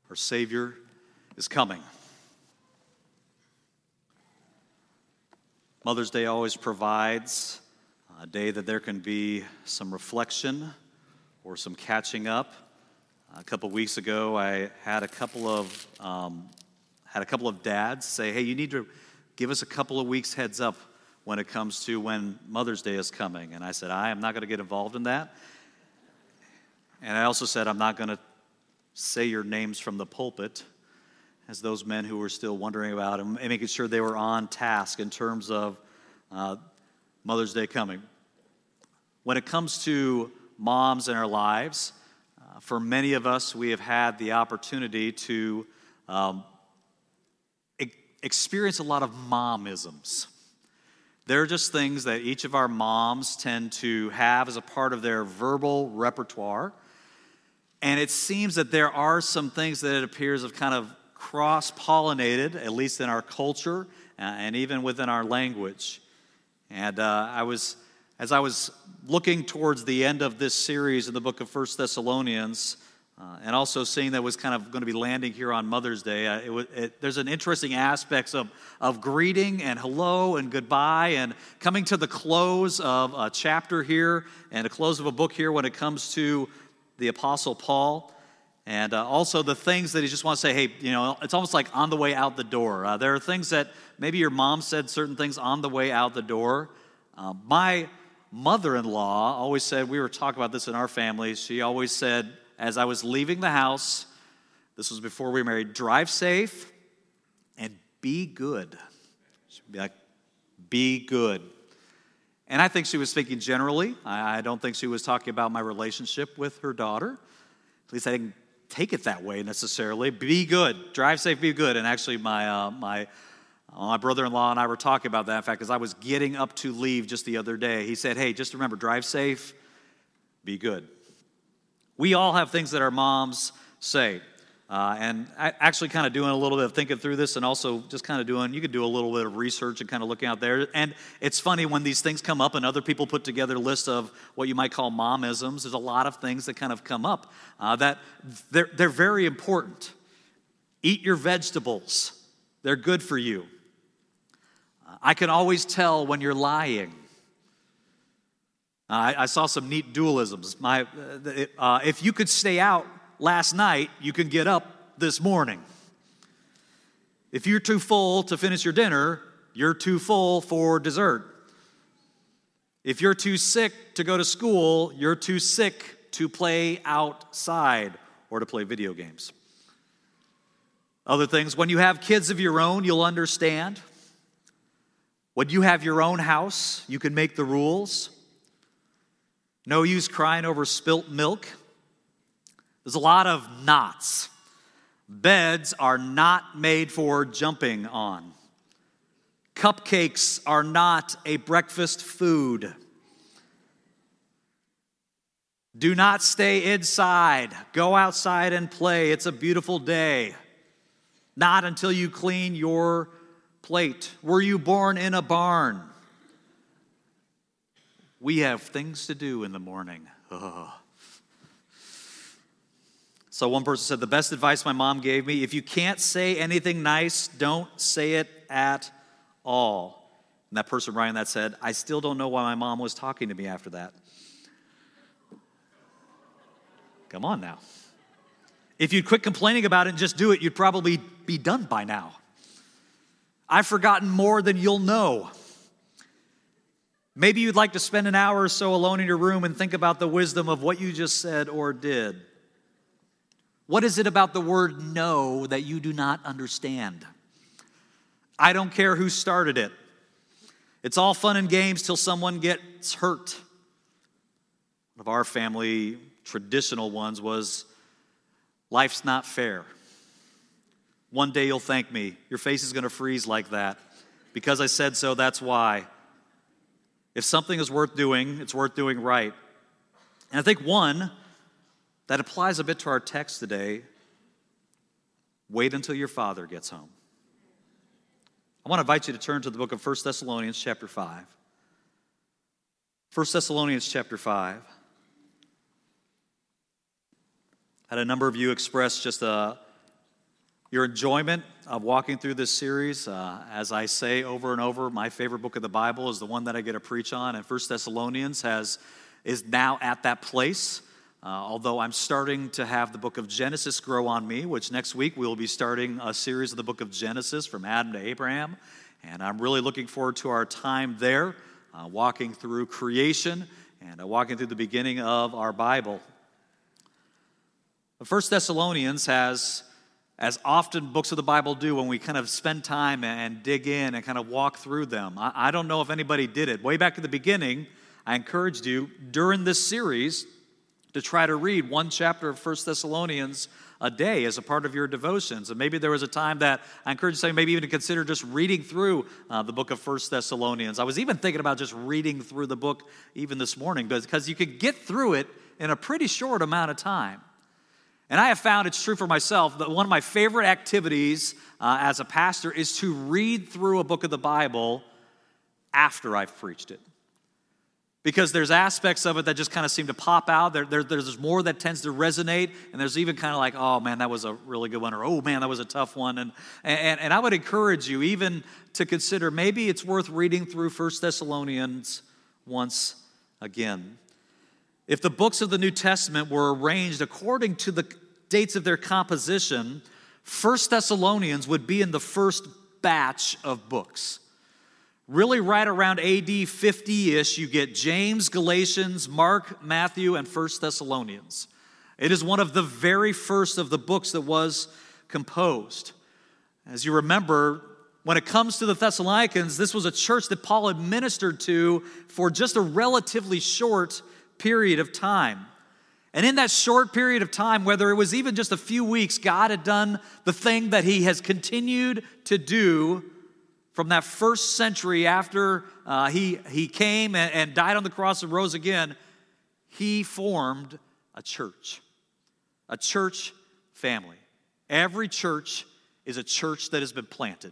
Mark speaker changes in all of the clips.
Speaker 1: Our Savior is coming. Mother's Day always provides a day that there can be some reflection or some catching up. A couple weeks ago, I had a couple of dads say, "Hey, you need to give us a couple of weeks heads up when it comes to when Mother's Day is coming." And I said, I am not going to get involved in that. And I also said, I'm not going to say your names from the pulpit, as those men who were still wondering about them, and making sure they were on task in terms of Mother's Day coming. When it comes to moms in our lives, for many of us, we have had the opportunity to experience a lot of momisms. They're just things that each of our moms tend to have as a part of their verbal repertoire. And it seems that there are some things that it appears have kind of cross-pollinated, at least in our culture and even within our language. And as I was looking towards the end of this series in the book of 1 Thessalonians, and also seeing that was kind of going to be landing here on Mother's Day, there's an interesting aspects of greeting and hello and goodbye and coming to the close of a chapter here and a close of a book here when it comes to the Apostle Paul. And also the things that he just wants to say, hey, it's almost like on the way out the door. There are things that maybe your mom said certain things on the way out the door. My mother-in-law always said, we were talking about this in our family, she always said, as I was leaving the house, this was before we were married, drive safe and be good. She'd be like, be good. And I think she was speaking generally. I don't think she was talking about my relationship with her daughter. At least I didn't take it that way necessarily. Be good. Drive safe, be good. And actually my brother-in-law and I were talking about that. In fact, as I was getting up to leave just the other day, he said, hey, just remember, drive safe, be good. We all have things that our moms say. And I actually kind of doing a little bit of thinking through this and also just kind of you could do a little bit of research and kind of looking out there. And it's funny when these things come up and other people put together a list of what you might call momisms, there's a lot of things that kind of come up that they're very important. Eat your vegetables. They're good for you. I can always tell when you're lying. I saw some neat dualisms. If you could stay out last night, you can get up this morning. If you're too full to finish your dinner, you're too full for dessert. If you're too sick to go to school, you're too sick to play outside or to play video games. Other things, when you have kids of your own, you'll understand. When you have your own house, you can make the rules. No use crying over spilt milk. There's a lot of knots. Beds are not made for jumping on. Cupcakes are not a breakfast food. Do not stay inside. Go outside and play. It's a beautiful day. Not until you clean your plate. Were you born in a barn? We have things to do in the morning. Ugh. So one person said, the best advice my mom gave me, if you can't say anything nice, don't say it at all. And that person writing that said, I still don't know why my mom was talking to me after that. Come on now. If you'd quit complaining about it and just do it, you'd probably be done by now. I've forgotten more than you'll know. Maybe you'd like to spend an hour or so alone in your room and think about the wisdom of what you just said or did. What is it about the word no that you do not understand? I don't care who started it. It's all fun and games till someone gets hurt. One of our family traditional ones was, life's not fair. One day you'll thank me. Your face is going to freeze like that. Because I said so, that's why. If something is worth doing, it's worth doing right. And I think one that applies a bit to our text today, wait until your father gets home. I want to invite you to turn to the book of 1 Thessalonians chapter 5. 1 Thessalonians chapter 5. Had a number of you express just a your enjoyment of walking through this series. As I say over and over, my favorite book of the Bible is the one that I get to preach on, and 1 Thessalonians is now at that place. Although I'm starting to have the book of Genesis grow on me, which next week we'll be starting a series of the book of Genesis from Adam to Abraham. And I'm really looking forward to our time there, walking through creation and walking through the beginning of our Bible. But 1 Thessalonians has, as often books of the Bible do, when we kind of spend time and dig in and kind of walk through them. I don't know if anybody did it. Way back at the beginning, I encouraged you during this series to try to read one chapter of 1 Thessalonians a day as a part of your devotions. And maybe there was a time that I encourage you, maybe even to consider just reading through the book of 1 Thessalonians. I was even thinking about just reading through the book even this morning, because you could get through it in a pretty short amount of time. And I have found, it's true for myself, that one of my favorite activities as a pastor is to read through a book of the Bible after I've preached it. Because there's aspects of it that just kind of seem to pop out. There's more that tends to resonate, and there's even kind of like, oh man, that was a really good one, or oh man, that was a tough one. And I would encourage you even to consider maybe it's worth reading through 1 Thessalonians once again. If the books of the New Testament were arranged according to the dates of their composition, 1 Thessalonians would be in the first batch of books. Really right around AD 50-ish, you get James, Galatians, Mark, Matthew, and 1 Thessalonians. It is one of the very first of the books that was composed. As you remember, when it comes to the Thessalonians, this was a church that Paul had ministered to for just a relatively short period of time. And in that short period of time, whether it was even just a few weeks, God had done the thing that he has continued to do from that first century after he came and died on the cross and rose again. He formed a church family. Every church is a church that has been planted,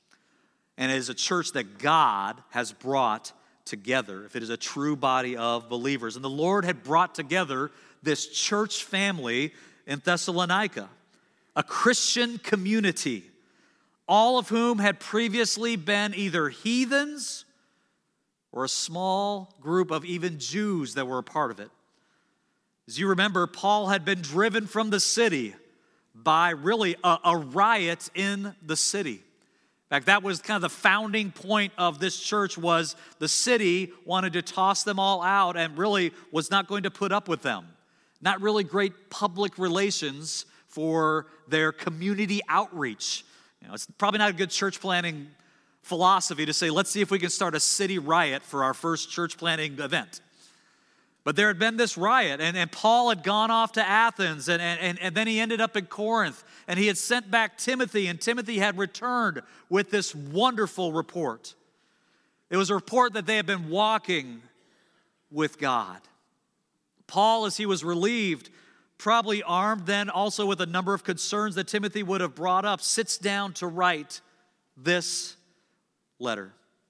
Speaker 1: and it is a church that God has brought together, if it is a true body of believers. And the Lord had brought together this church family in Thessalonica, a Christian community, all of whom had previously been either heathens or a small group of even Jews that were a part of it. As you remember, Paul had been driven from the city by really a riot in the city. In fact, that was kind of the founding point of this church, was the city wanted to toss them all out and really was not going to put up with them. Not really great public relations for their community outreach. It's probably not a good church planning philosophy to say, let's see if we can start a city riot for our first church planting event. But there had been this riot, and Paul had gone off to Athens, and then he ended up in Corinth, and he had sent back Timothy, and Timothy had returned with this wonderful report. It was a report that they had been walking with God. Paul, as he was relieved, probably armed then also with a number of concerns that Timothy would have brought up, sits down to write this letter.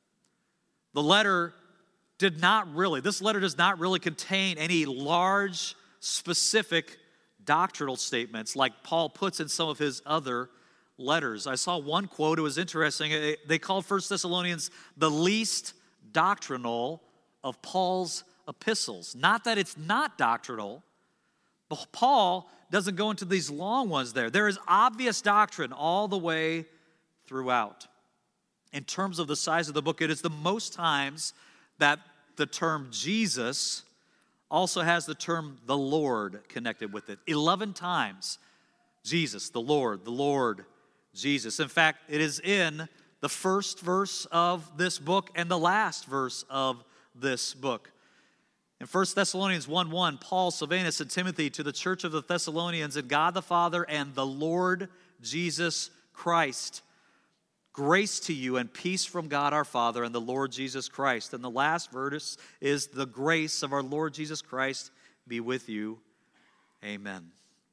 Speaker 1: This letter does not really contain any large, specific doctrinal statements like Paul puts in some of his other letters. I saw one quote, it was interesting. They called 1 Thessalonians the least doctrinal of Paul's epistles. Not that it's not doctrinal, but Paul doesn't go into these long ones there. There is obvious doctrine all the way throughout. In terms of the size of the book, it is the most times that the term Jesus also has the term the Lord connected with it. 11 times, Jesus, the Lord, Jesus. In fact, it is in the first verse of this book and the last verse of this book. In 1 Thessalonians 1:1, Paul, Silvanus, and Timothy to the church of the Thessalonians in God the Father and the Lord Jesus Christ. Grace to you and peace from God our Father and the Lord Jesus Christ. And the last verse is the grace of our Lord Jesus Christ be with you. Amen.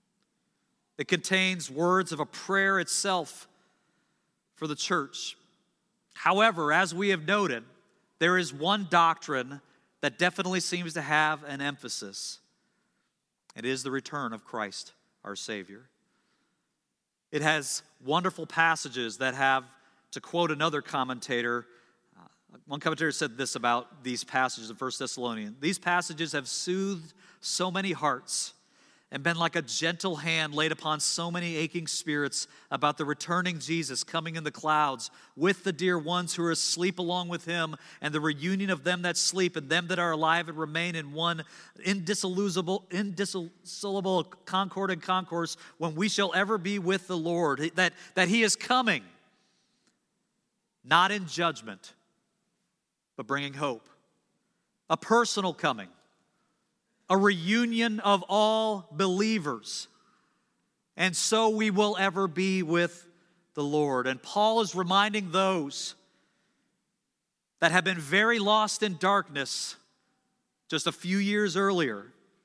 Speaker 1: It contains words of a prayer itself for the church. However, as we have noted, there is one doctrine that definitely seems to have an emphasis. It is the return of Christ, our Savior. It has wonderful passages that have, to quote another commentator, one commentator said this about these passages in 1 Thessalonians. These passages have soothed so many hearts and been like a gentle hand laid upon so many aching spirits about the returning Jesus coming in the clouds with the dear ones who are asleep along with him, and the reunion of them that sleep and them that are alive and remain in one indissoluble concord and concourse when we shall ever be with the Lord. That he is coming, not in judgment, but bringing hope. A personal coming. A reunion of all believers. And so we will ever be with the Lord. And Paul is reminding those that have been very lost in darkness just a few years earlier.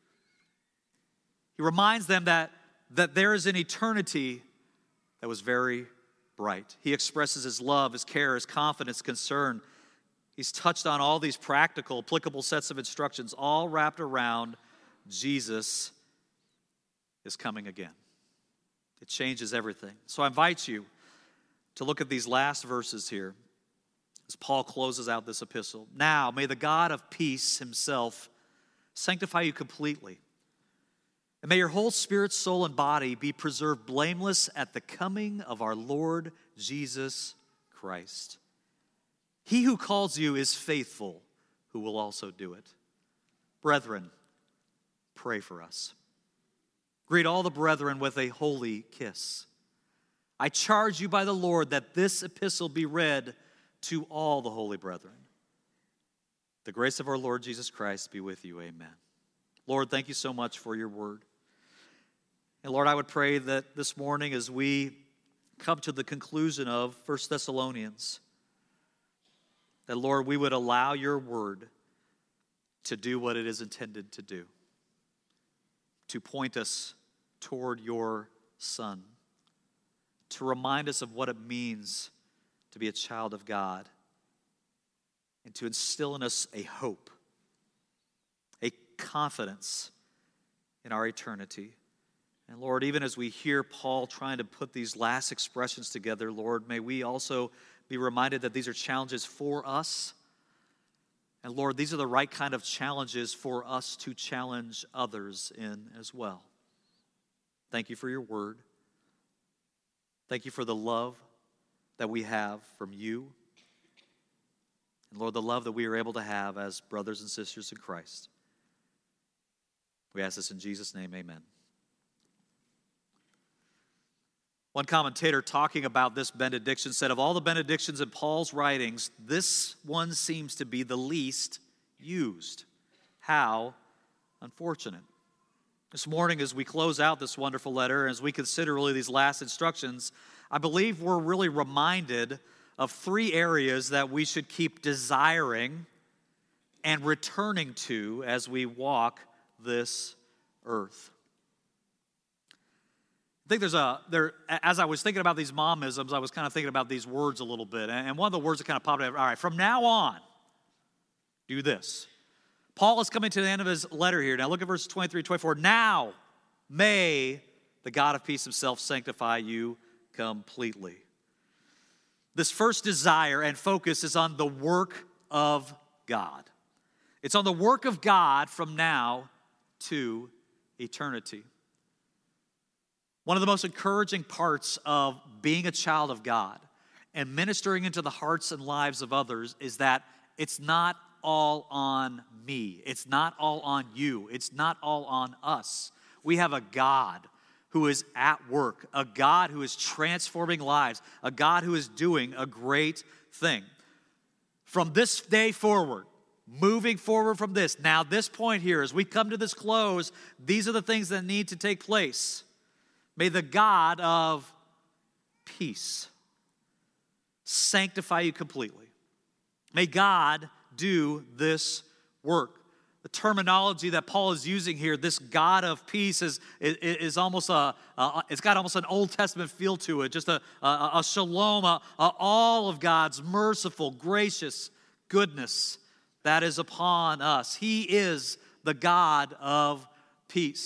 Speaker 1: He reminds them that there is an eternity that was very bright. He expresses his love, his care, his confidence, concern. He's touched on all these practical, applicable sets of instructions, all wrapped around Jesus is coming again. It changes everything. So I invite you to look at these last verses here as Paul closes out this epistle. Now, may the God of peace himself sanctify you completely, and may your whole spirit, soul, and body be preserved blameless at the coming of our Lord Jesus Christ. He who calls you is faithful, who will also do it. Brethren, pray for us. Greet all the brethren with a holy kiss. I charge you by the Lord that this epistle be read to all the holy brethren. The grace of our Lord Jesus Christ be with you. Amen. Lord, thank you so much for your word. And Lord, I would pray that this morning as we come to the conclusion of 1 Thessalonians, that, Lord, we would allow your word to do what it is intended to do, to point us toward your Son, to remind us of what it means to be a child of God, and to instill in us a hope, a confidence in our eternity. And Lord, even as we hear Paul trying to put these last expressions together, Lord, may we also be reminded that these are challenges for us. And Lord, these are the right kind of challenges for us to challenge others in as well. Thank you for your word. Thank you for the love that we have from you. And Lord, the love that we are able to have as brothers and sisters in Christ. We ask this in Jesus' name, amen. One commentator talking about this benediction said, of all the benedictions in Paul's writings, this one seems to be the least used. How unfortunate. This morning, as we close out this wonderful letter, as we consider really these last instructions, I believe we're really reminded of three areas that we should keep desiring and returning to as we walk this earth. I think as I was thinking about these momisms, I was kind of thinking about these words a little bit. And one of the words that kind of popped up, all right, from now on, do this. Paul is coming to the end of his letter here. Now look at verses 23, 24. Now may the God of peace himself sanctify you completely. This first desire and focus is on the work of God. It's on the work of God from now to eternity. One of the most encouraging parts of being a child of God and ministering into the hearts and lives of others is that it's not all on me. It's not all on you. It's not all on us. We have a God who is at work, a God who is transforming lives, a God who is doing a great thing. From this day forward, moving forward from this, now this point here, as we come to this close, these are the things that need to take place. May the God of peace sanctify you completely. May God do this work. The terminology that Paul is using here, this God of peace, is almost it's got almost an Old Testament feel to it. Just a shalom, all of God's merciful, gracious goodness that is upon us. He is the God of peace.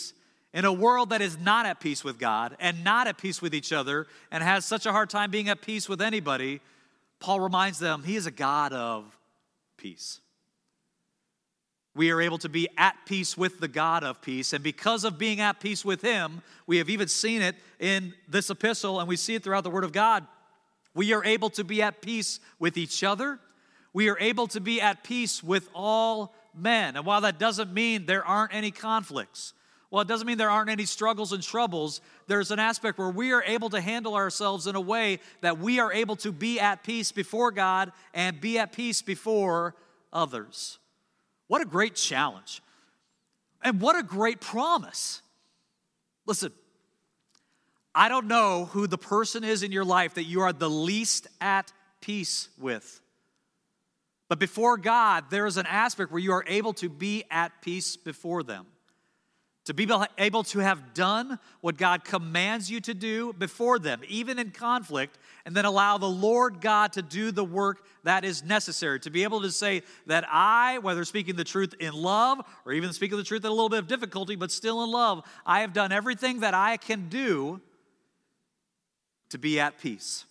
Speaker 1: In a world that is not at peace with God and not at peace with each other and has such a hard time being at peace with anybody, Paul reminds them he is a God of peace. We are able to be at peace with the God of peace, and because of being at peace with him, we have even seen it in this epistle, and we see it throughout the Word of God. We are able to be at peace with each other. We are able to be at peace with all men. And while that doesn't mean there aren't any conflicts, well, it doesn't mean there aren't any struggles and troubles. There's an aspect where we are able to handle ourselves in a way that we are able to be at peace before God and be at peace before others. What a great challenge. And what a great promise. Listen, I don't know who the person is in your life that you are the least at peace with. But before God, there is an aspect where you are able to be at peace before them. To be able to have done what God commands you to do before them, even in conflict, and then allow the Lord God to do the work that is necessary. To be able to say that I, whether speaking the truth in love or even speaking the truth in a little bit of difficulty, but still in love, I have done everything that I can do to be at peace.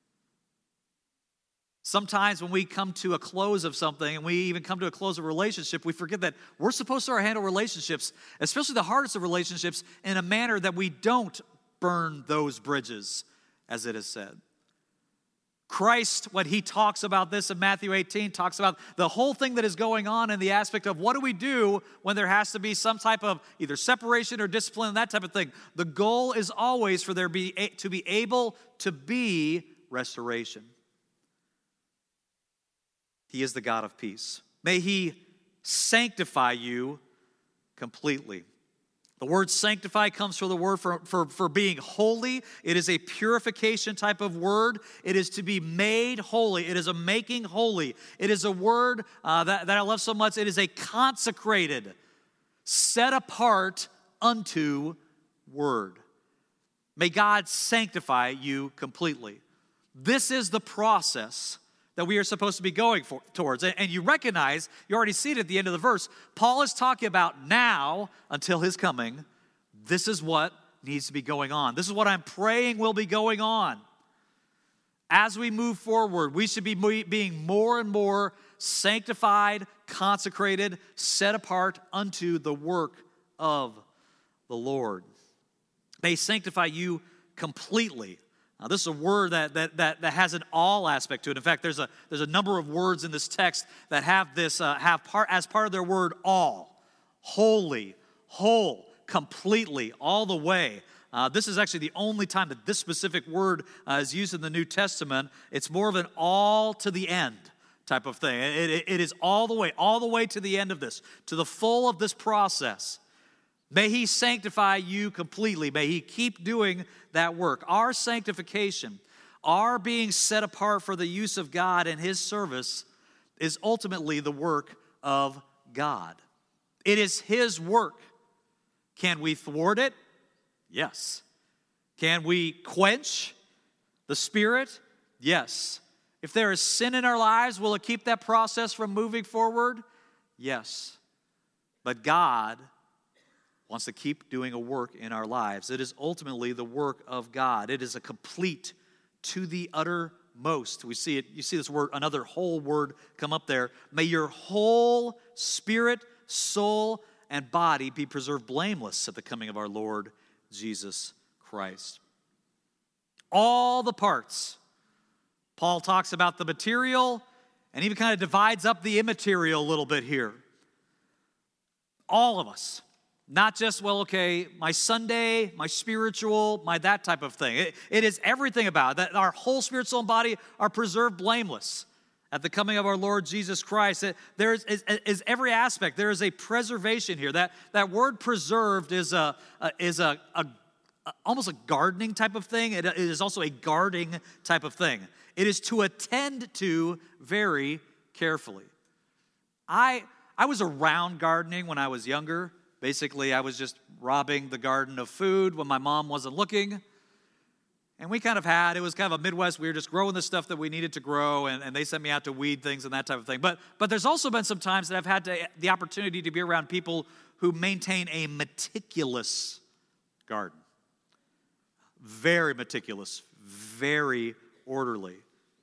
Speaker 1: Sometimes when we come to a close of something, and we even come to a close of a relationship, we forget that we're supposed to handle relationships, especially the hardest of relationships, in a manner that we don't burn those bridges, as it is said. Christ, when he talks about this in Matthew 18, talks about the whole thing that is going on in the aspect of what do we do when there has to be some type of either separation or discipline, that type of thing. The goal is always for there to be able to be restoration. He is the God of peace. May he sanctify you completely. The word sanctify comes from the word for being holy. It is a purification type of word. It is to be made holy. It is a making holy. It is a word that I love so much. It is a consecrated, set apart unto word. May God sanctify you completely. This is the process that we are supposed to be going towards. And you recognize, you already see it at the end of the verse, Paul is talking about now until his coming. This is what needs to be going on. This is what I'm praying will be going on. As we move forward, we should be being more and more sanctified, consecrated, set apart unto the work of the Lord. May sanctify you completely. Now, this is a word that has an all aspect to it. In fact, there's a number of words in this text that have this as part of their word all, holy, whole, completely, all the way. This is actually the only time that this specific word is used in the New Testament. It's more of an all to the end type of thing. It is all the way to the end of this, to the full of this process. May he sanctify you completely. May he keep doing that work. Our sanctification, our being set apart for the use of God and his service is ultimately the work of God. It is his work. Can we thwart it? Yes. Can we quench the Spirit? Yes. If there is sin in our lives, will it keep that process from moving forward? Yes. But God wants to keep doing a work in our lives. It is ultimately the work of God. It is a complete to the uttermost. We see it, you see this word, another whole word come up there. May your whole spirit, soul, and body be preserved blameless at the coming of our Lord Jesus Christ. All the parts. Paul talks about the material and even kind of divides up the immaterial a little bit here. All of us. Not just, well, okay, my Sunday, my spiritual, my that type of thing. It is everything about it, that our whole spirit, soul, and body are preserved blameless at the coming of our Lord Jesus Christ. There is every aspect. There is a preservation here. That word preserved is almost a gardening type of thing. It is also a guarding type of thing. It is to attend to very carefully. I was around gardening when I was younger. Basically, I was just robbing the garden of food when my mom wasn't looking. And we it was kind of a Midwest, we were just growing the stuff that we needed to grow, and they sent me out to weed things and that type of thing. But there's also been some times that I've had the opportunity to be around people who maintain a meticulous garden. Very meticulous, very orderly.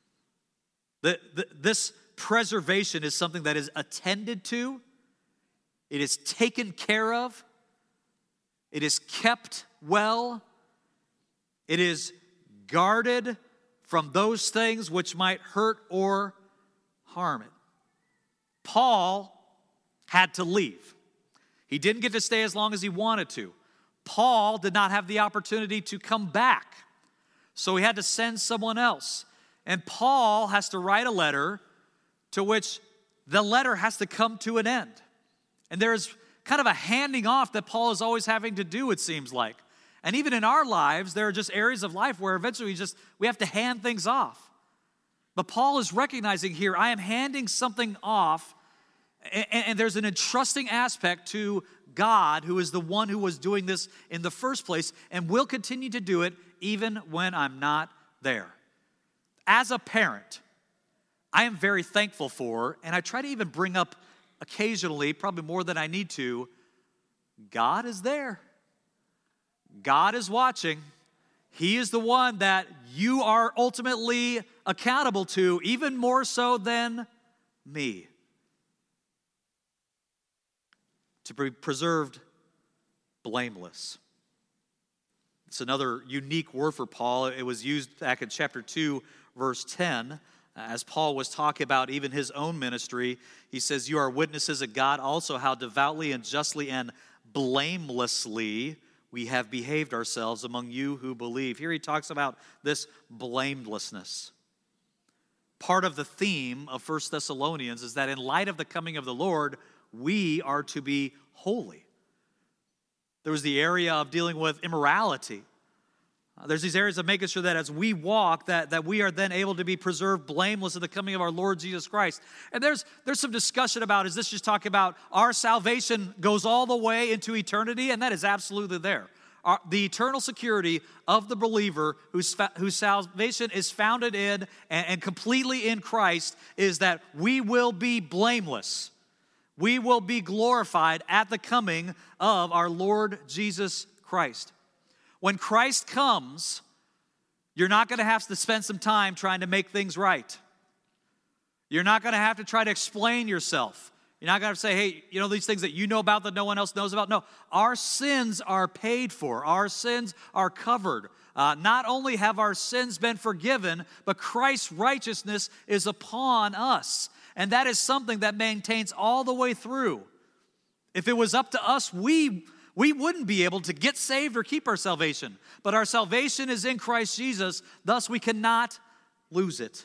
Speaker 1: This preservation is something that is attended to, it is taken care of, it is kept well, it is guarded from those things which might hurt or harm it. Paul had to leave. He didn't get to stay as long as he wanted to. Paul did not have the opportunity to come back, so he had to send someone else. And Paul has to write a letter to which the letter has to come to an end. And there's kind of a handing off that Paul is always having to do, it seems like. And even in our lives, there are just areas of life where eventually we have to hand things off. But Paul is recognizing here, I am handing something off, and there's an entrusting aspect to God, who is the one who was doing this in the first place and will continue to do it even when I'm not there. As a parent, I am very thankful for, and I try to even bring up occasionally, probably more than I need to, God is there. God is watching. He is the one that you are ultimately accountable to, even more so than me. To be preserved blameless. It's another unique word for Paul. It was used back in chapter 2, verse 10, as Paul was talking about even his own ministry. He says, you are witnesses of God also how devoutly and justly and blamelessly we have behaved ourselves among you who believe. Here he talks about this blamelessness. Part of the theme of 1 Thessalonians is that in light of the coming of the Lord, we are to be holy. There was the area of dealing with immorality. There's these areas of making sure that as we walk, that we are then able to be preserved blameless at the coming of our Lord Jesus Christ. And there's some discussion about, is this just talking about our salvation goes all the way into eternity? And that is absolutely there. The eternal security of the believer whose salvation is founded in and completely in Christ is that we will be blameless. We will be glorified at the coming of our Lord Jesus Christ. When Christ comes, you're not going to have to spend some time trying to make things right. You're not going to have to try to explain yourself. You're not going to say, hey, you know these things that you know about that no one else knows about? No, our sins are paid for. Our sins are covered. Not only have our sins been forgiven, but Christ's righteousness is upon us. And that is something that maintains all the way through. If it was up to us, we wouldn't be able to get saved or keep our salvation. But our salvation is in Christ Jesus, thus we cannot lose it.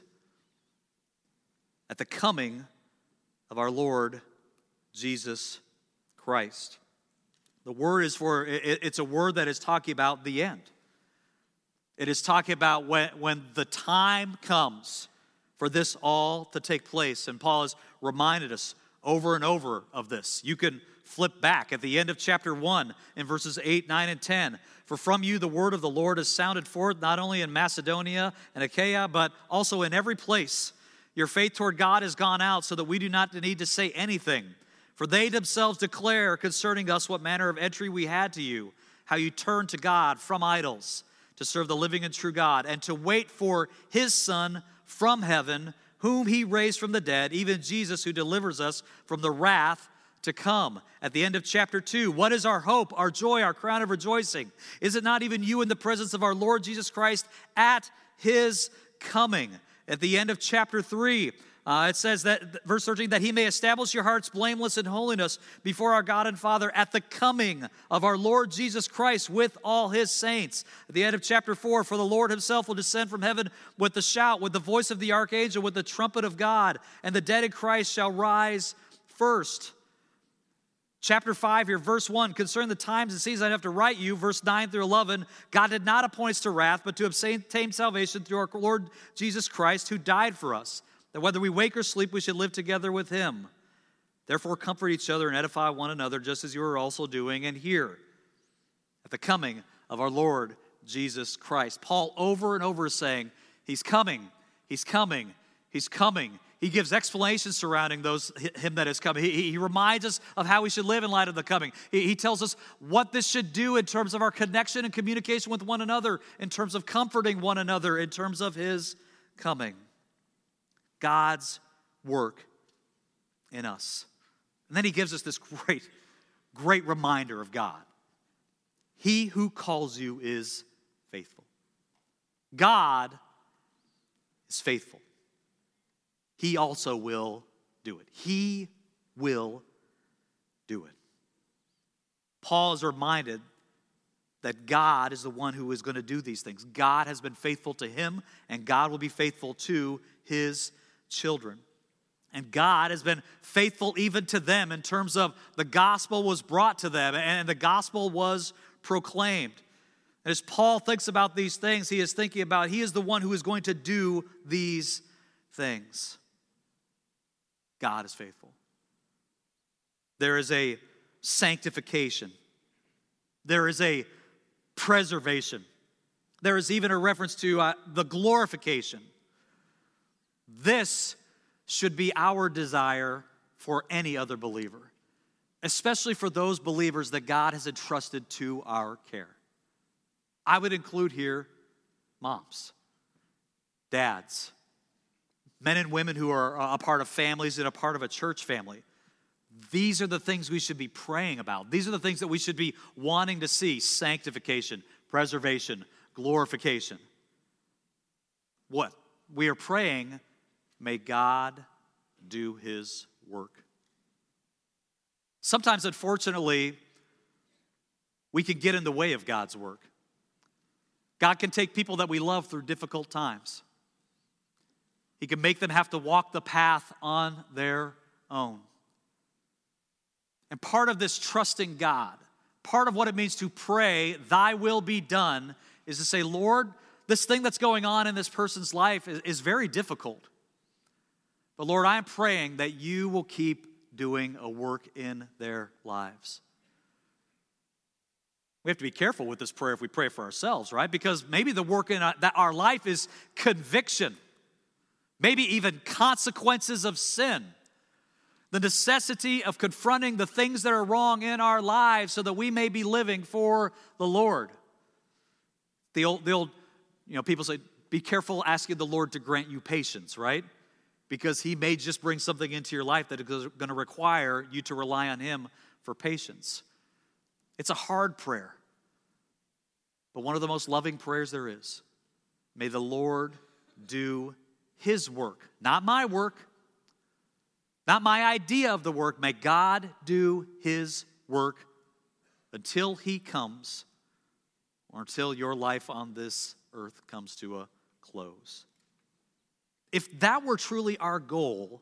Speaker 1: At the coming of our Lord Jesus Christ. The word is it's a word that is talking about the end. It is talking about when the time comes for this all to take place. And Paul has reminded us over and over of this. You can flip back at the end of chapter 1 in verses 8, 9, and 10. For from you the word of the Lord has sounded forth, not only in Macedonia and Achaia, but also in every place. Your faith toward God has gone out so that we do not need to say anything. For they themselves declare concerning us what manner of entry we had to you, how you turned to God from idols to serve the living and true God, and to wait for his Son from heaven, whom he raised from the dead, even Jesus, who delivers us from the wrath to come. At the end of chapter 2, what is our hope, our joy, our crown of rejoicing? Is it not even you in the presence of our Lord Jesus Christ at his coming? At the end of chapter 3, it says that, verse 13, that he may establish your hearts blameless in holiness before our God and Father at the coming of our Lord Jesus Christ with all his saints. At the end of chapter 4, for the Lord himself will descend from heaven with the shout, with the voice of the archangel, with the trumpet of God, and the dead in Christ shall rise first. Chapter 5 here, verse 1, concerning the times and seasons I have to write you, verse 9 through 11, God did not appoint us to wrath, but to obtain salvation through our Lord Jesus Christ, who died for us, that whether we wake or sleep, we should live together with him. Therefore, comfort each other and edify one another, just as you are also doing, and here, at the coming of our Lord Jesus Christ. Paul over and over is saying, he's coming, he's coming, he's coming. he gives explanations surrounding him that is coming. He reminds us of how we should live in light of the coming. He tells us what this should do in terms of our connection and communication with one another, in terms of comforting one another, in terms of his coming. God's work in us. And then he gives us this great reminder of God. He who calls you is faithful. God is faithful. He also will do it. He will do it. Paul is reminded that God is the one who is going to do these things. God has been faithful to him, and God will be faithful to his children. And God has been faithful even to them in terms of the gospel was brought to them and the gospel was proclaimed. And as Paul thinks about these things, he is thinking about he is the one who is going to do these things. God is faithful. There is a sanctification. There is a preservation. There is even a reference to the glorification. This should be our desire for any other believer, especially for those believers that God has entrusted to our care. I would include here moms, dads, men and women who are a part of families and a part of a church family. These are the things we should be praying about. These are the things that we should be wanting to see: sanctification, preservation, glorification. What? We are praying, may God do his work. Sometimes, unfortunately, we can get in the way of God's work. God can take people that we love through difficult times. He can make them have to walk the path on their own. And part of this trusting God, part of what it means to pray, thy will be done, is to say, Lord, this thing that's going on in this person's life is very difficult. But Lord, I am praying that you will keep doing a work in their lives. We have to be careful with this prayer if we pray for ourselves, right? Because maybe the work in our life is conviction. Maybe even consequences of sin. The necessity of confronting the things that are wrong in our lives so that we may be living for the Lord. The old people say, be careful asking the Lord to grant you patience, right? Because he may just bring something into your life that is going to require you to rely on him for patience. It's a hard prayer, but one of the most loving prayers there is. May the Lord do his work, not my work, not my idea of the work. May God do his work until he comes, or until your life on this earth comes to a close. If that were truly our goal,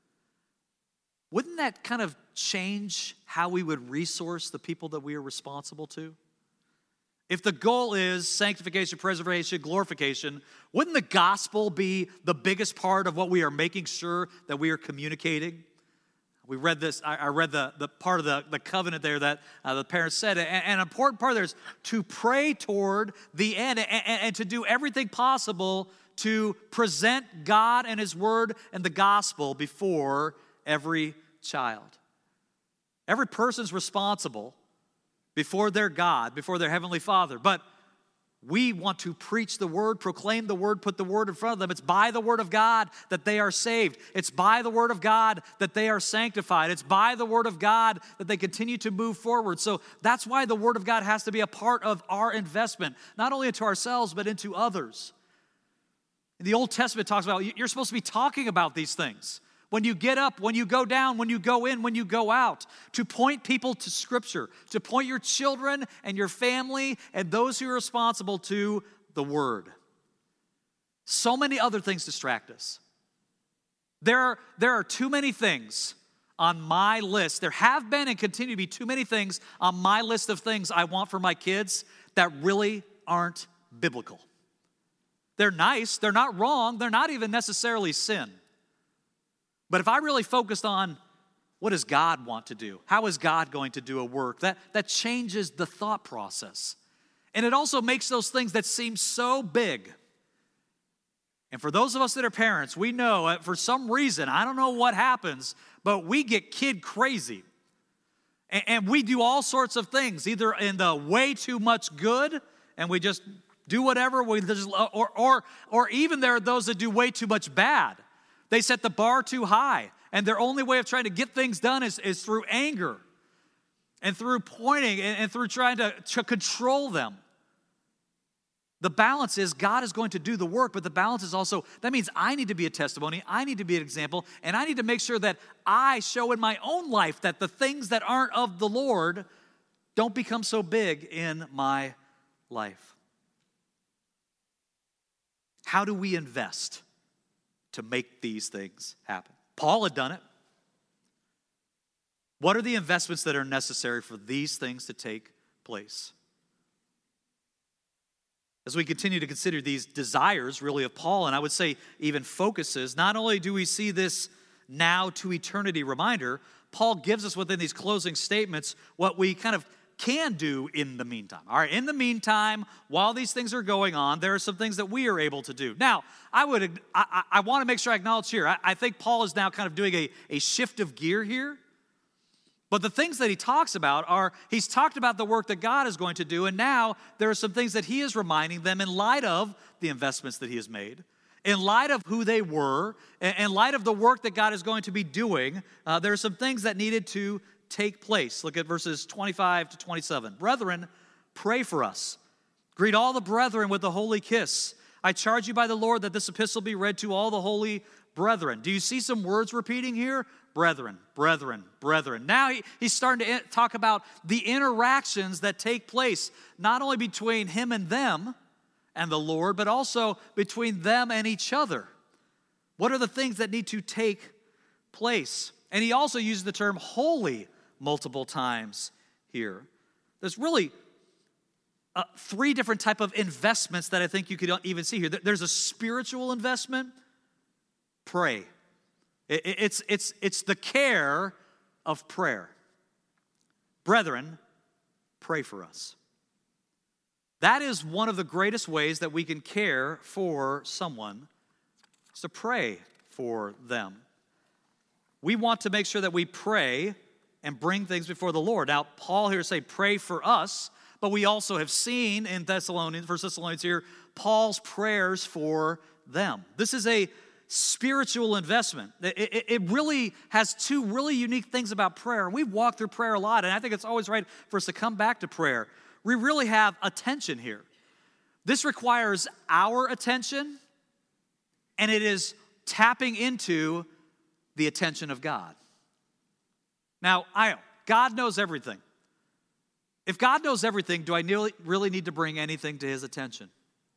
Speaker 1: wouldn't that kind of change how we would resource the people that we are responsible to? If the goal is sanctification, preservation, glorification, wouldn't the gospel be the biggest part of what we are making sure that we are communicating? We read this, I read the part of the covenant there that the parents said, and an important part there is to pray toward the end and to do everything possible to present God and his word and the gospel before every child. Every person's responsible before their God, before their heavenly Father. But we want to preach the word, proclaim the word, put the word in front of them. It's by the word of God that they are saved. It's by the word of God that they are sanctified. It's by the word of God that they continue to move forward. So that's why the word of God has to be a part of our investment, not only into ourselves, but into others. In the Old Testament, it talks about you're supposed to be talking about these things. When you get up, when you go down, when you go in, when you go out, to point people to Scripture, to point your children and your family and those who are responsible to the Word. So many other things distract us. There are too many things on my list. There have been and continue to be too many things on my list of things I want for my kids that really aren't biblical. They're nice, they're not wrong, they're not even necessarily sin. But if I really focused on what does God want to do? How is God going to do a work? That changes the thought process. And it also makes those things that seem so big And for those of us that are parents, we know for some reason, I don't know what happens, but we get kid crazy. And we do all sorts of things, either in the way too much good, and we just do whatever, or even there are those that do way too much bad. They set the bar too high, and their only way of trying to get things done is through anger and through pointing and through trying to control them. The balance is God is going to do the work, but the balance is also, that means I need to be a testimony, I need to be an example, and I need to make sure that I show in my own life that the things that aren't of the Lord don't become so big in my life. How do we invest to make these things happen? Paul had done it. What are the investments that are necessary for these things to take place? As we continue to consider these desires, really, of Paul, and I would say even focuses, not only do we see this now to eternity reminder, Paul gives us within these closing statements what we kind of can do in the meantime. All right, in the meantime, while these things are going on, there are some things that we are able to do. Now, I want to make sure I acknowledge here, I think Paul is now kind of doing a shift of gear here. But the things that he talks about are, he's talked about the work that God is going to do, and now there are some things that he is reminding them in light of the investments that he has made, in light of who they were, in light of the work that God is going to be doing. There are some things that needed to take place. Look at verses 25 to 27. Brethren, pray for us. Greet all the brethren with a holy kiss. I charge you by the Lord that this epistle be read to all the holy brethren. Do you see some words repeating here? Brethren, brethren, brethren. Now he's starting to talk about the interactions that take place, not only between him and them and the Lord, but also between them and each other. What are the things that need to take place? And he also uses the term holy multiple times here. There's really three different type of investments that I think you could even see here. There's a spiritual investment. Pray. It's the care of prayer. Brethren, pray for us. That is one of the greatest ways that we can care for someone, is to pray for them. We want to make sure that we pray and bring things before the Lord. Now, Paul here say pray for us, but we also have seen in 1 Thessalonians here, Paul's prayers for them. This is a spiritual investment. It really has two really unique things about prayer. We've walked through prayer a lot, and I think it's always right for us to come back to prayer. We really have attention here. This requires our attention, and it is tapping into the attention of God. Now, God knows everything. If God knows everything, do I really need to bring anything to his attention?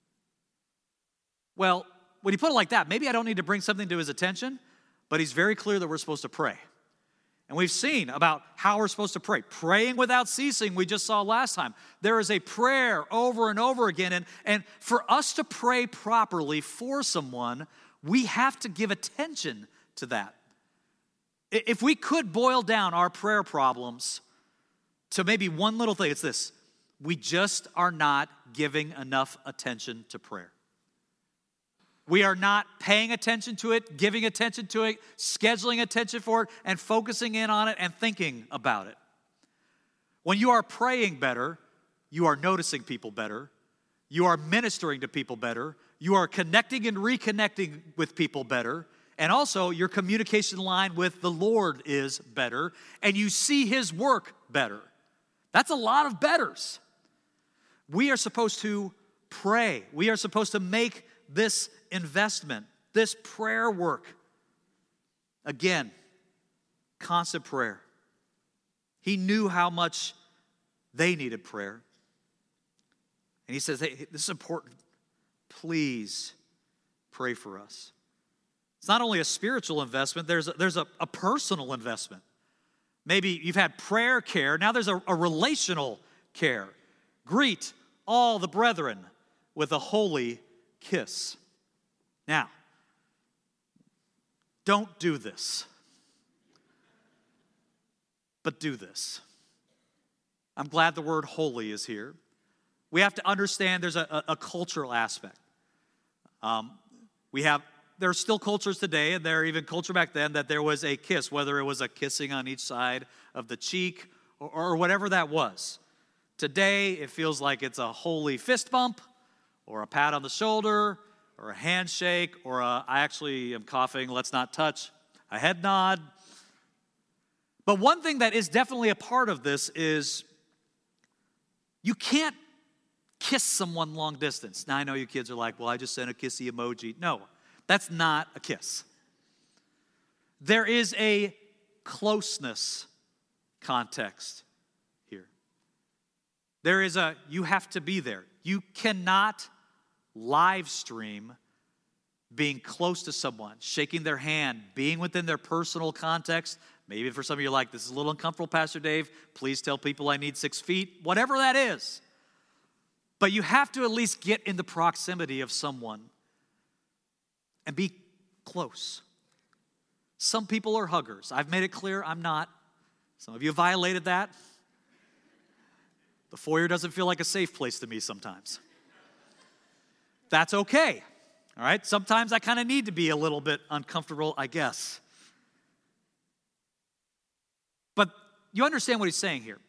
Speaker 1: Well, when you put it like that, maybe I don't need to bring something to his attention, but he's very clear that we're supposed to pray. And we've seen about how we're supposed to pray. Praying without ceasing, we just saw last time. There is a prayer over and over again. And for us to pray properly for someone, we have to give attention to that. If we could boil down our prayer problems to maybe one little thing, it's this: we just are not giving enough attention to prayer. We are not paying attention to it, giving attention to it, scheduling attention for it, and focusing in on it and thinking about it. When you are praying better, you are noticing people better, you are ministering to people better, you are connecting and reconnecting with people better, and also your communication line with the Lord is better, and you see his work better. That's a lot of betters. We are supposed to pray. We are supposed to make this investment, this prayer work. Again, constant prayer. He knew how much they needed prayer. And he says, hey, this is important. Please pray for us. It's not only a spiritual investment, there's a personal investment. Maybe you've had prayer care, now there's a relational care. Greet all the brethren with a holy kiss. Now, don't do this, but do this. I'm glad the word holy is here. We have to understand there's a cultural aspect. We There are still cultures today, and there are even culture back then, that there was a kiss, whether it was a kissing on each side of the cheek or whatever that was. Today, it feels like it's a holy fist bump or a pat on the shoulder or a handshake or I actually am coughing, let's not touch, a head nod. But one thing that is definitely a part of this is you can't kiss someone long distance. Now, I know you kids are like, well, I just sent a kissy emoji. No, that's not a kiss. There is a closeness context here. You have to be there. You cannot live stream being close to someone, shaking their hand, being within their personal context. Maybe for some of you, like, this is a little uncomfortable, Pastor Dave. Please tell people I need 6 feet, whatever that is. But you have to at least get in the proximity of someone and be close. Some people are huggers. I've made it clear I'm not. Some of you violated that. The foyer doesn't feel like a safe place to me sometimes. That's okay, all right? Sometimes I kind of need to be a little bit uncomfortable, I guess. But you understand what he's saying here.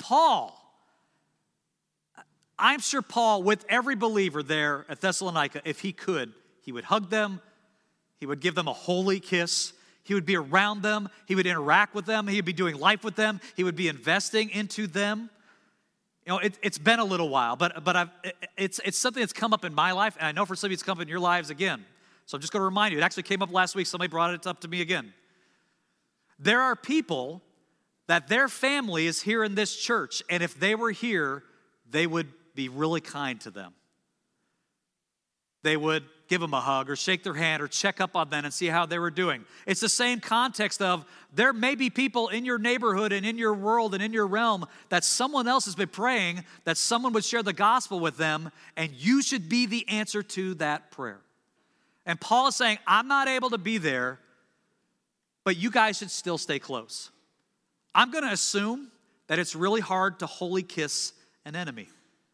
Speaker 1: I'm sure Paul, with every believer there at Thessalonica, if he could, he would hug them, he would give them a holy kiss, he would be around them, he would interact with them, he would be doing life with them, he would be investing into them. You know, it's been a little while, but it's something that's come up in my life, and I know for some of you it's come up in your lives again. So I'm just going to remind you, it actually came up last week, somebody brought it up to me again. There are people that their family is here in this church, and if they were here, they would be really kind to them. They would give them a hug or shake their hand or check up on them and see how they were doing. It's the same context of there may be people in your neighborhood and in your world and in your realm that someone else has been praying that someone would share the gospel with them, and you should be the answer to that prayer. And Paul is saying, I'm not able to be there, but you guys should still stay close. I'm going to assume that it's really hard to wholly kiss an enemy.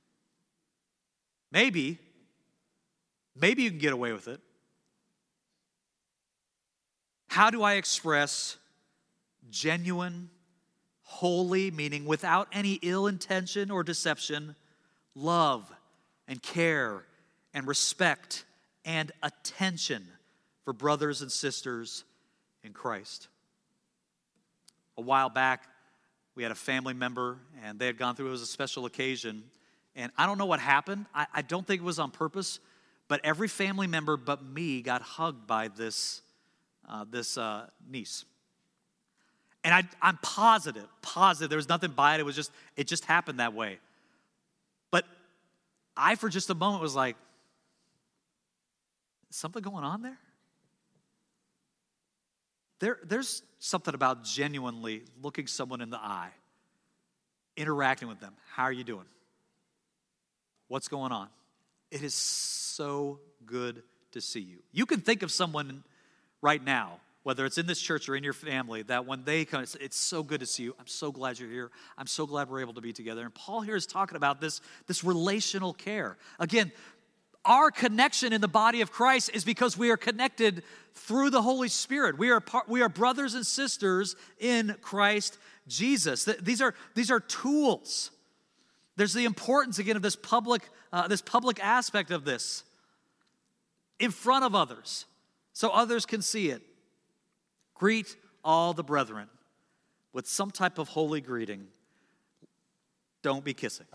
Speaker 1: Maybe you can get away with it. How do I express genuine, holy, meaning without any ill intention or deception, love and care and respect and attention for brothers and sisters in Christ? A while back, we had a family member, and they had gone through, it was a special occasion, and I don't know what happened. I don't think it was on purpose, but every family member but me got hugged by this niece. And I'm positive there was nothing by it. It just happened that way. But I, for just a moment, was like, is something going on there? There's something about genuinely looking someone in the eye, interacting with them. How are you doing? What's going on? It is so good to see you. You can think of someone right now, whether it's in this church or in your family, that when they come, it's so good to see you. I'm so glad you're here. I'm so glad we're able to be together. And Paul here is talking about this relational care. Again, our connection in the body of Christ is because we are connected through the Holy Spirit. We are brothers and sisters in Christ Jesus. These are tools. There's the importance, again, of this public aspect of this in front of others so others can see it. Greet all the brethren with some type of holy greeting. Don't be kissing.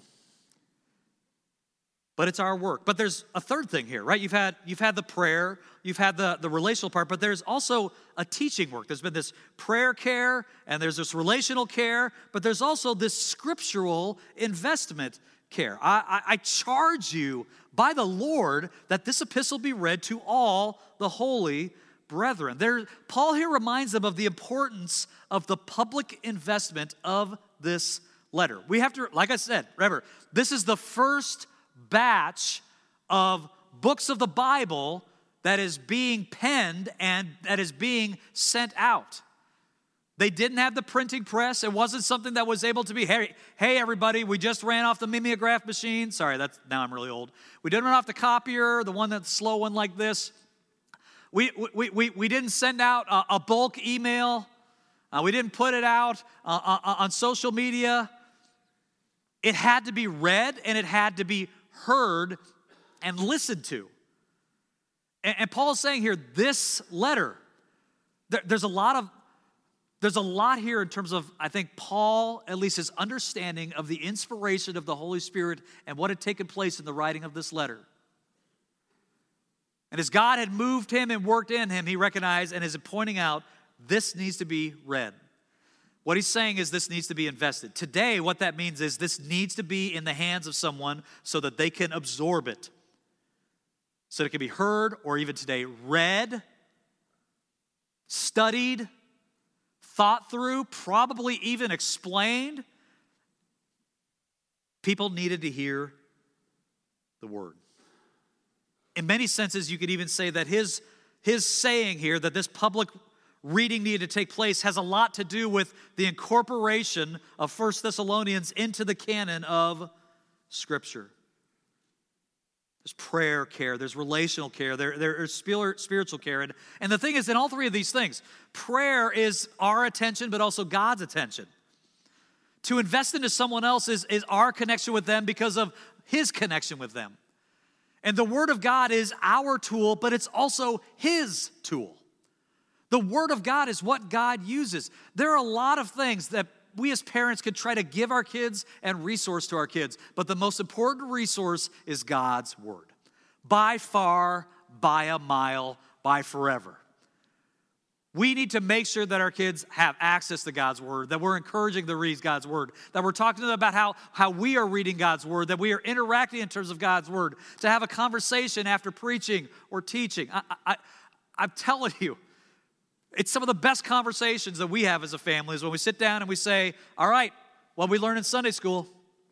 Speaker 1: But it's our work. But there's a third thing here, right? You've had the prayer, you've had the relational part, but there's also a teaching work. There's been this prayer care, and there's this relational care, but there's also this scriptural investment care. I charge you by the Lord that this epistle be read to all the holy brethren. Paul here reminds them of the importance of the public investment of this letter. We have to, like I said, remember, this is the first batch of books of the Bible that is being penned and that is being sent out. They didn't have the printing press. It wasn't something that was able to be, hey everybody, we just ran off the mimeograph machine. Sorry, now I'm really old. We didn't run off the copier, the one that's slow one like this. We didn't send out a bulk email. We didn't put it out on social media. It had to be read and it had to be heard and listened to. And Paul's saying here, this letter, there's a lot here in terms of, I think, Paul, at least his understanding of the inspiration of the Holy Spirit and what had taken place in the writing of this letter. And as God had moved him and worked in him, he recognized and is pointing out, this needs to be read. What he's saying is this needs to be invested. Today, what that means is this needs to be in the hands of someone so that they can absorb it. So that it can be heard, or even today, read, studied, thought through, probably even explained. People needed to hear the word. In many senses, you could even say that his saying here that this public reading needed to take place has a lot to do with the incorporation of 1 Thessalonians into the canon of Scripture. There's prayer care, there's relational care, there's spiritual care. And the thing is, in all three of these things, prayer is our attention, but also God's attention. To invest into someone else is our connection with them because of His connection with them. And the Word of God is our tool, but it's also His tool. The Word of God is what God uses. There are a lot of things that we as parents could try to give our kids and resource to our kids, but the most important resource is God's Word. By far, by a mile, by forever. We need to make sure that our kids have access to God's Word, that we're encouraging them to read God's Word, that we're talking to them about how we are reading God's Word, that we are interacting in terms of God's Word, to have a conversation after preaching or teaching. I'm telling you, it's some of the best conversations that we have as a family is when we sit down and we say, all right, what we learned in Sunday school?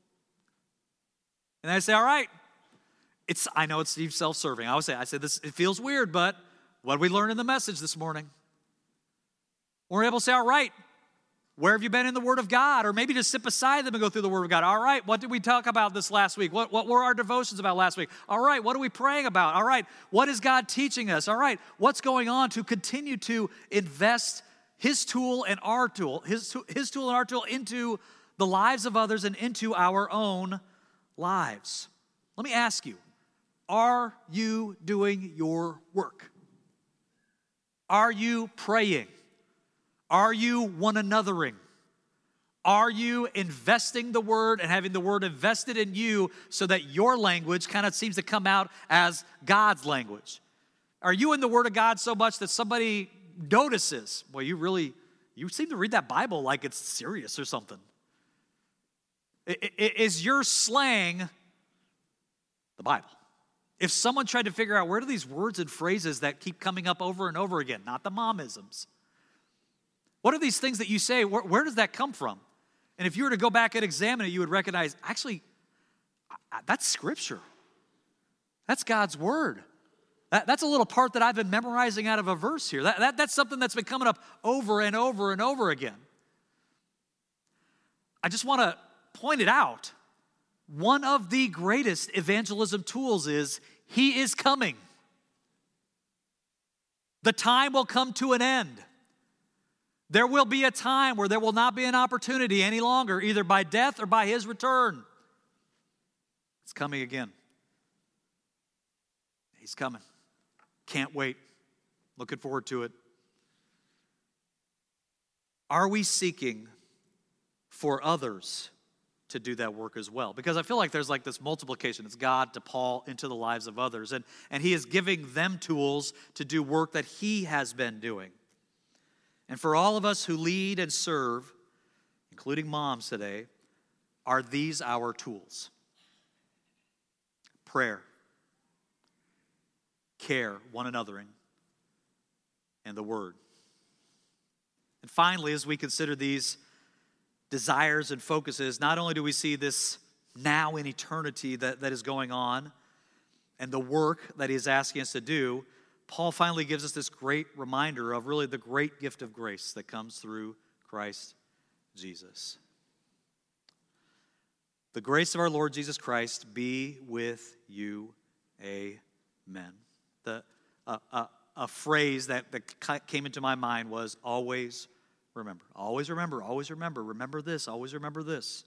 Speaker 1: And I say, all right, I know it's Steve self-serving. I say this, it feels weird, but what did we learn in the message this morning? We're able to say, all right, where have you been in the Word of God? Or maybe just sit beside them and go through the Word of God. All right, what did we talk about this last week? What were our devotions about last week? All right, what are we praying about? All right, what is God teaching us? All right, what's going on to continue to invest His tool and our tool, His tool and our tool into the lives of others and into our own lives? Let me ask you, are you doing your work? Are you praying? Are you one anothering? Are you investing the Word and having the Word invested in you so that your language kind of seems to come out as God's language? Are you in the Word of God so much that somebody notices, well, you seem to read that Bible like it's serious or something? Is your slang the Bible? If someone tried to figure out where do these words and phrases that keep coming up over and over again, not the momisms, what are these things that you say? Where does that come from? And if you were to go back and examine it, you would recognize, actually, that's Scripture. That's God's Word. That's a little part that I've been memorizing out of a verse here. That's something that's been coming up over and over and over again. I just want to point it out. One of the greatest evangelism tools is He is coming. The time will come to an end. There will be a time where there will not be an opportunity any longer, either by death or by His return. It's coming again. He's coming. Can't wait. Looking forward to it. Are we seeking for others to do that work as well? Because I feel like there's like this multiplication. It's God to Paul into the lives of others. And He is giving them tools to do work that He has been doing. And for all of us who lead and serve, including moms today, are these our tools? Prayer, care, one anothering, and the Word. And finally, as we consider these desires and focuses, not only do we see this now in eternity that is going on and the work that He is asking us to do, Paul finally gives us this great reminder of really the great gift of grace that comes through Christ Jesus. The grace of our Lord Jesus Christ be with you. Amen. a phrase that came into my mind was always remember. Always remember, always remember. Remember this, always remember this.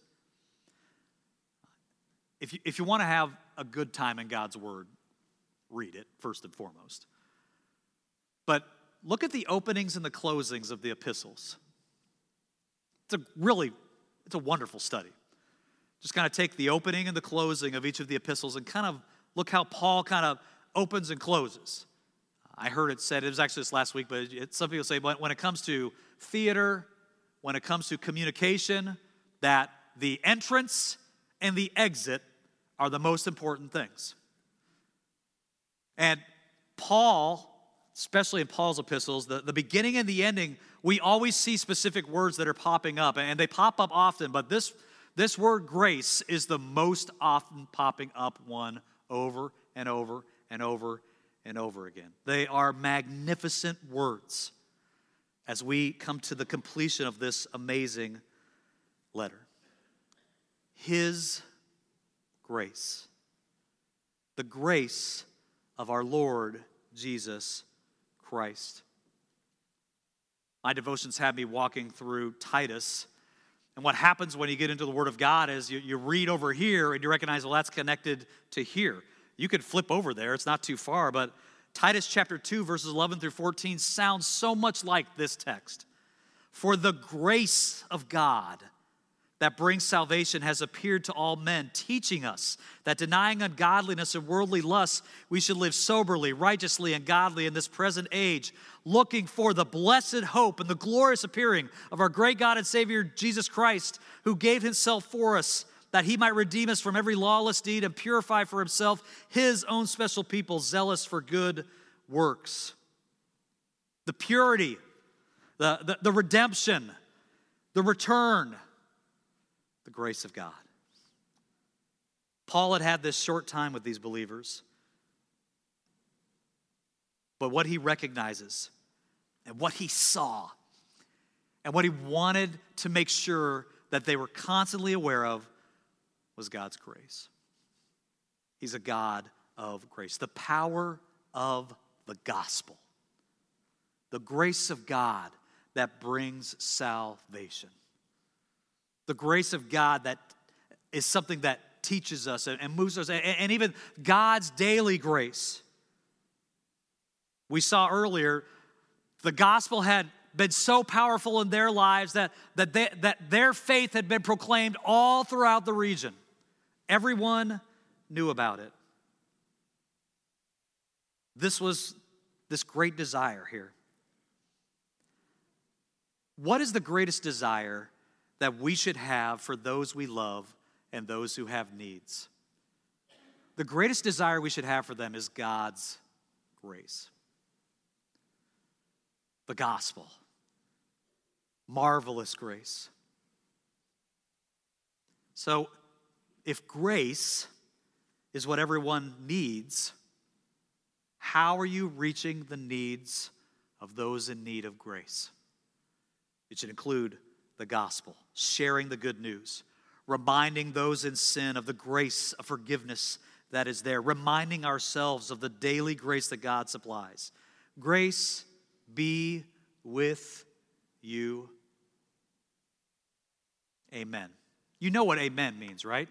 Speaker 1: If you want to have a good time in God's Word, read it first and foremost. But look at the openings and the closings of the epistles. It's a wonderful study. Just kind of take the opening and the closing of each of the epistles and kind of look how Paul kind of opens and closes. I heard it said, it was actually this last week, but some people say when it comes to theater, when it comes to communication, that the entrance and the exit are the most important things. And Paul, especially in Paul's epistles, the beginning and the ending, we always see specific words that are popping up, and they pop up often, but this word grace is the most often popping up one over and over and over and over again. They are magnificent words as we come to the completion of this amazing letter. His grace. The grace of our Lord Jesus Christ. My devotions have me walking through Titus. And what happens when you get into the Word of God is you read over here and you recognize, well, that's connected to here. You could flip over there. It's not too far. But Titus chapter 2, verses 11 through 14 sounds so much like this text. For the grace of God that brings salvation has appeared to all men, teaching us that denying ungodliness and worldly lusts, we should live soberly, righteously, and godly in this present age, looking for the blessed hope and the glorious appearing of our great God and Savior, Jesus Christ, who gave himself for us, that he might redeem us from every lawless deed and purify for himself his own special people, zealous for good works. The purity, the redemption, the return, the grace of God. Paul had this short time with these believers, but what he recognizes and what he saw and what he wanted to make sure that they were constantly aware of was God's grace. He's a God of grace. The power of the gospel. The grace of God that brings salvation. The grace of God that is something that teaches us and moves us, and even God's daily grace. We saw earlier, the gospel had been so powerful in their lives that their faith had been proclaimed all throughout the region. Everyone knew about it. This was this great desire here. What is the greatest desire that we should have for those we love and those who have needs? The greatest desire we should have for them is God's grace. The gospel. Marvelous grace. So, if grace is what everyone needs, how are you reaching the needs of those in need of grace? It should include the gospel, sharing the good news, reminding those in sin of the grace of forgiveness that is there, reminding ourselves of the daily grace that God supplies. Grace be with you. Amen. You know what amen means, right?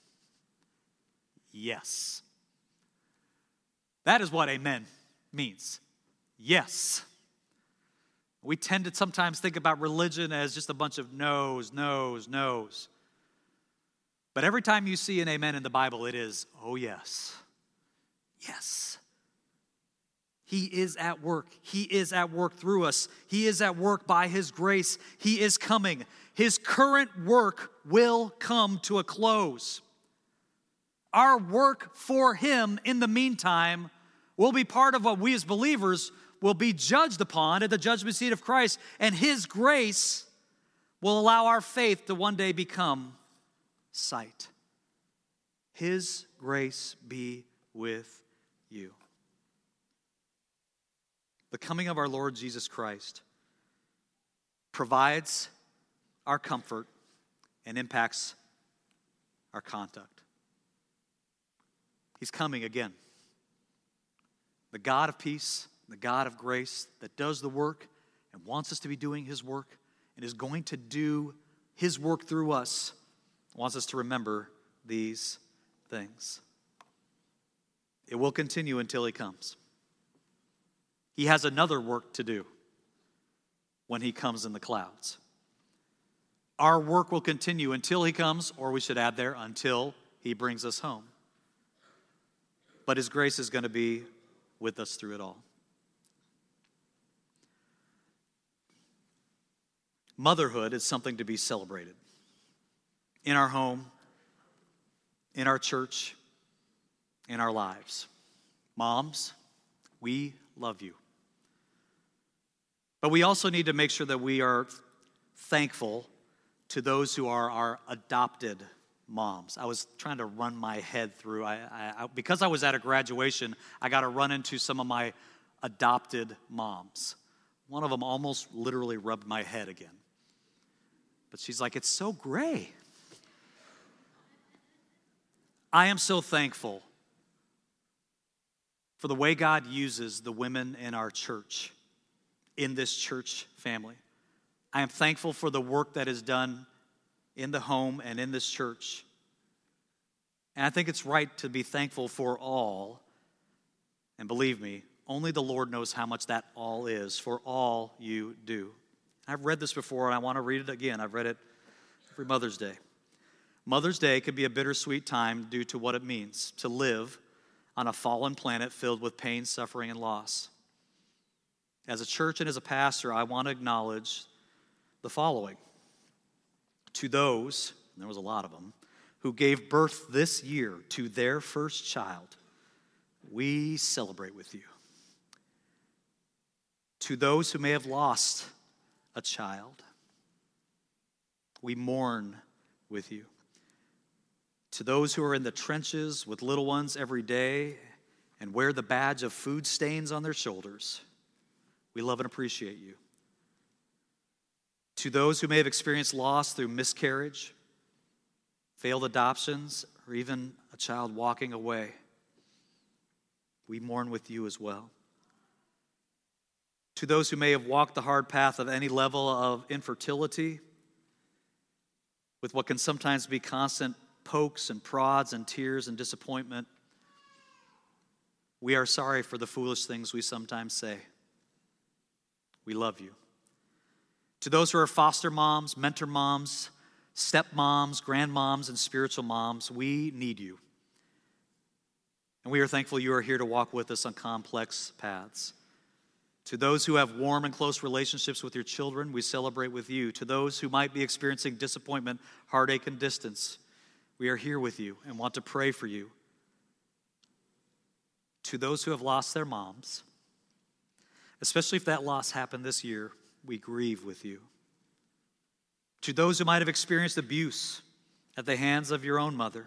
Speaker 1: Yes. That is what amen means. Yes. We tend to sometimes think about religion as just a bunch of no's, no's, no's. But every time you see an amen in the Bible, it is, oh yes. Yes. He is at work. He is at work through us. He is at work by His grace. He is coming. His current work will come to a close. Our work for Him in the meantime will be part of what we as believers will be judged upon at the judgment seat of Christ, and His grace will allow our faith to one day become sight. His grace be with you. The coming of our Lord Jesus Christ provides our comfort and impacts our conduct. He's coming again. The God of peace the God of grace that does the work and wants us to be doing his work and is going to do his work through us, wants us to remember these things. It will continue until he comes. He has another work to do when he comes in the clouds. Our work will continue until he comes, or we should add there, until he brings us home. But his grace is going to be with us through it all. Motherhood is something to be celebrated. In our home, in our church, in our lives. Moms, we love you. But we also need to make sure that we are thankful to those who are our adopted moms. I was trying to run my head through. Because I was at a graduation, I got to run into some of my adopted moms. One of them almost literally rubbed my head again. But she's like, it's so gray. I am so thankful for the way God uses the women in our church, in this church family. I am thankful for the work that is done in the home and in this church. And I think it's right to be thankful for all. And believe me, only the Lord knows how much that all is, for all you do. I've read this before, and I want to read it again. I've read it every Mother's Day. Mother's Day can be a bittersweet time due to what it means to live on a fallen planet filled with pain, suffering, and loss. As a church and as a pastor, I want to acknowledge the following. To those, and there was a lot of them, who gave birth this year to their first child, we celebrate with you. To those who may have lost a child, we mourn with you. To those who are in the trenches with little ones every day and wear the badge of food stains on their shoulders, we love and appreciate you. To those who may have experienced loss through miscarriage, failed adoptions, or even a child walking away, we mourn with you as well. To those who may have walked the hard path of any level of infertility, with what can sometimes be constant pokes and prods and tears and disappointment, we are sorry for the foolish things we sometimes say. We love you. To those who are foster moms, mentor moms, stepmoms, grandmoms, and spiritual moms, we need you. And we are thankful you are here to walk with us on complex paths. To those who have warm and close relationships with your children, we celebrate with you. To those who might be experiencing disappointment, heartache, and distance, we are here with you and want to pray for you. To those who have lost their moms, especially if that loss happened this year, we grieve with you. To those who might have experienced abuse at the hands of your own mother,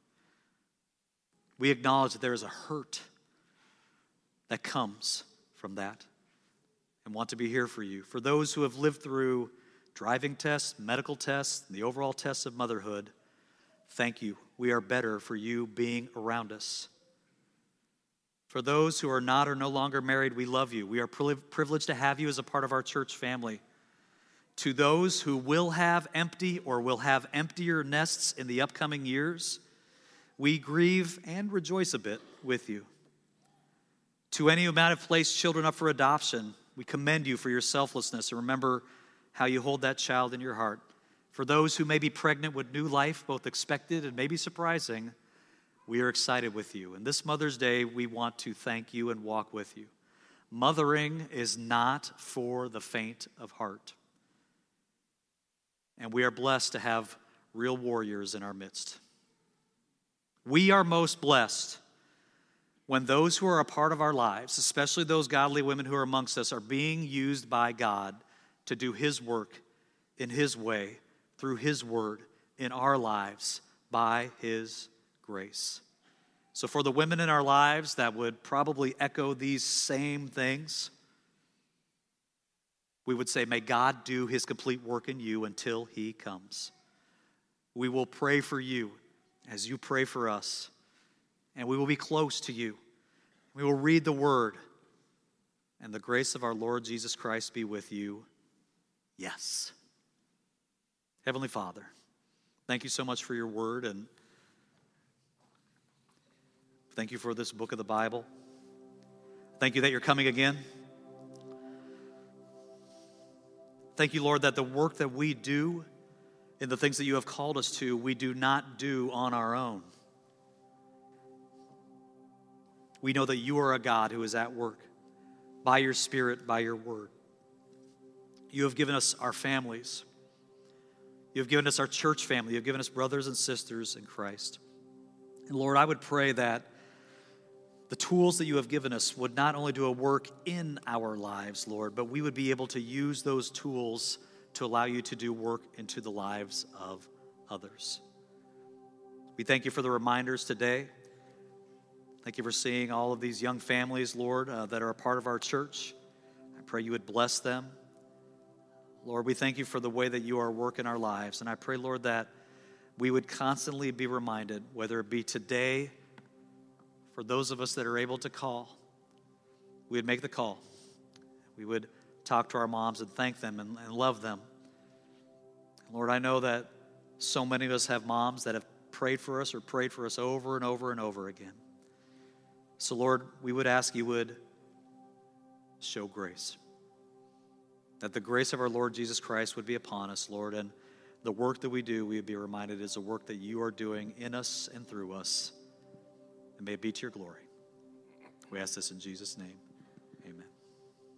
Speaker 1: we acknowledge that there is a hurt that comes from that and want to be here for you. For those who have lived through driving tests, medical tests, and the overall tests of motherhood, thank you. We are better for you being around us. For those who are not or no longer married, we love you. We are privileged to have you as a part of our church family. To those who will have empty or will have emptier nests in the upcoming years, we grieve and rejoice a bit with you. To any who might have placed children up for adoption, we commend you for your selflessness and remember how you hold that child in your heart. For those who may be pregnant with new life, both expected and maybe surprising, we are excited with you. And this Mother's Day, we want to thank you and walk with you. Mothering is not for the faint of heart. And we are blessed to have real warriors in our midst. We are most blessed when those who are a part of our lives, especially those godly women who are amongst us, are being used by God to do his work in his way, through his word, in our lives, by his grace. So for the women in our lives that would probably echo these same things, we would say, may God do his complete work in you until he comes. We will pray for you as you pray for us, and we will be close to you. We will read the word. and the grace of our Lord Jesus Christ be with you. Yes. Heavenly Father, thank you so much for your word, and thank you for this book of the Bible. Thank you that you're coming again. Thank you, Lord, that the work that we do in the things that you have called us to, we do not do on our own. We know that you are a God who is at work by your Spirit, by your word. You have given us our families. You have given us our church family. You have given us brothers and sisters in Christ. And Lord, I would pray that the tools that you have given us would not only do a work in our lives, Lord, but we would be able to use those tools to allow you to do work into the lives of others. We thank you for the reminders today. Thank you for seeing all of these young families, Lord, that are a part of our church. I pray you would bless them. Lord, we thank you for the way that you are working our lives. And I pray, Lord, that we would constantly be reminded, whether it be today, for those of us that are able to call, we would make the call. We would talk to our moms and thank them and love them. Lord, I know that so many of us have moms that have prayed for us or prayed for us over and over and over again. So, Lord, we would ask you would show grace. That the grace of our Lord Jesus Christ would be upon us, Lord, and the work that we do, we would be reminded is a work that you are doing in us and through us. And may it be to your glory. We ask this in Jesus' name.